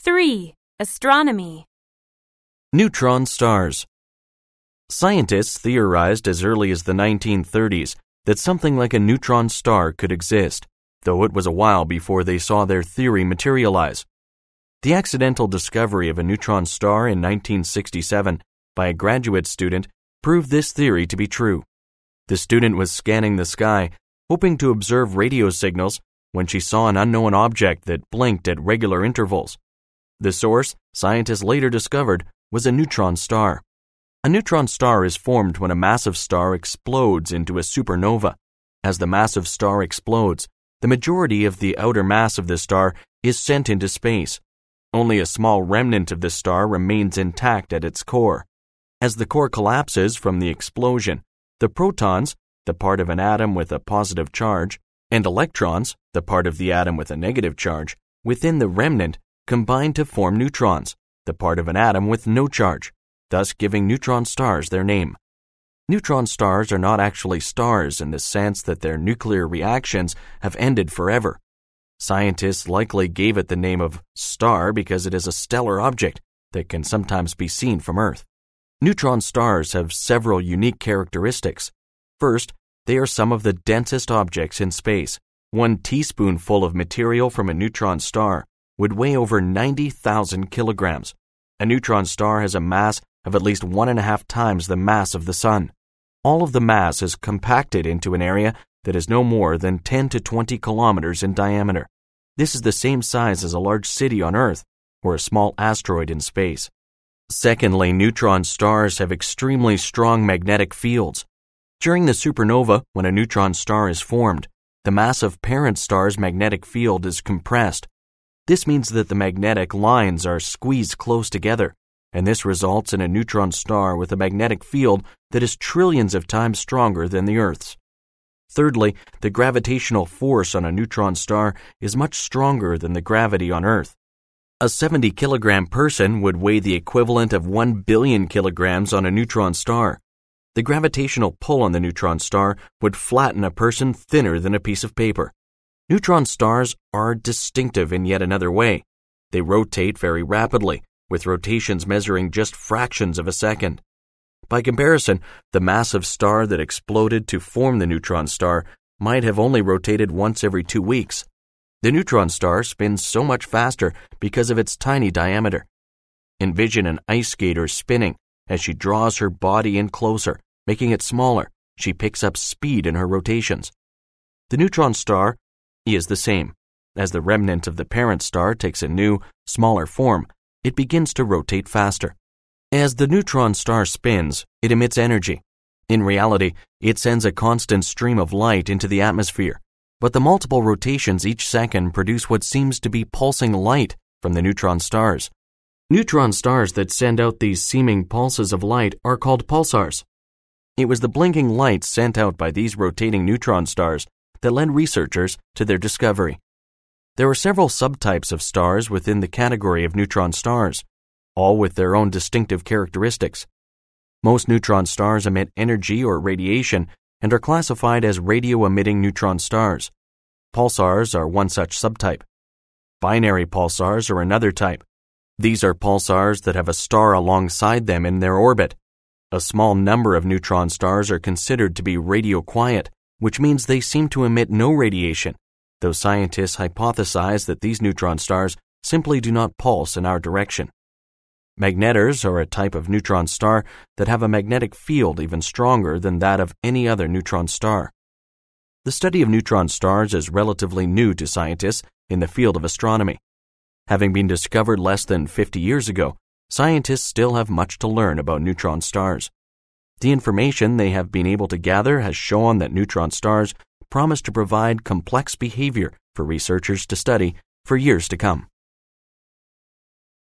3. Astronomy. Neutron stars. Scientists theorized as early as the 1930s that something like a neutron star could exist, though it was a while before they saw their theory materialize. The accidental discovery of a neutron star in 1967 by a graduate student proved this theory to be true. The student was scanning the sky, hoping to observe radio signals, when she saw an unknown object that blinked at regular intervals. The source, scientists later discovered, was a neutron star. A neutron star is formed when a massive star explodes into a supernova. As the massive star explodes, the majority of the outer mass of the star is sent into space. Only a small remnant of the star remains intact at its core. As the core collapses from the explosion, the protons, the part of an atom with a positive charge, and electrons, the part of the atom with a negative charge, within the remnant combine to form neutrons, the part of an atom with no charge, thus giving neutron stars their name. Neutron stars are not actually stars in the sense that their nuclear reactions have ended forever. Scientists likely gave it the name of star because it is a stellar object that can sometimes be seen from Earth. Neutron stars have several unique characteristics. First, they are some of the densest objects in space. 1 teaspoonful of material from a neutron star would weigh over 90,000 kilograms. A neutron star has a mass of at least 1.5 times the mass of the Sun. All of the mass is compacted into an area that is no more than 10 to 20 kilometers in diameter. This is the same size as a large city on Earth or a small asteroid in space. Secondly, neutron stars have extremely strong magnetic fields. During the supernova, when a neutron star is formed, the massive parent star's magnetic field is compressed. This means that the magnetic lines are squeezed close together, and this results in a neutron star with a magnetic field that is trillions of times stronger than the Earth's. Thirdly, the gravitational force on a neutron star is much stronger than the gravity on Earth. A 70-kilogram person would weigh the equivalent of 1 billion kilograms on a neutron star. The gravitational pull on the neutron star would flatten a person thinner than a piece of paper. Neutron stars are distinctive in yet another way. They rotate very rapidly, with rotations measuring just fractions of a second. By comparison, the massive star that exploded to form the neutron star might have only rotated once every 2 weeks. The neutron star spins so much faster because of its tiny diameter. Envision an ice skater spinning. As she draws her body in closer, making it smaller, she picks up speed in her rotations. The neutron star is the same. As the remnant of the parent star takes a new, smaller form, it begins to rotate faster. As the neutron star spins, it emits energy. In reality, it sends a constant stream of light into the atmosphere, but the multiple rotations each second produce what seems to be pulsing light from the neutron stars. Neutron stars that send out these seeming pulses of light are called pulsars. It was the blinking light sent out by these rotating neutron stars that led researchers to their discovery. There are several subtypes of stars within the category of neutron stars, all with their own distinctive characteristics. Most neutron stars emit energy or radiation and are classified as radio-emitting neutron stars. Pulsars are one such subtype. Binary pulsars are another type. These are pulsars that have a star alongside them in their orbit. A small number of neutron stars are considered to be radio-quiet, which means they seem to emit no radiation, though scientists hypothesize that these neutron stars simply do not pulse in our direction. Magnetars are a type of neutron star that have a magnetic field even stronger than that of any other neutron star. The study of neutron stars is relatively new to scientists in the field of astronomy. Having been discovered less than 50 years ago, scientists still have much to learn about neutron stars. The information they have been able to gather has shown that neutron stars promise to provide complex behavior for researchers to study for years to come.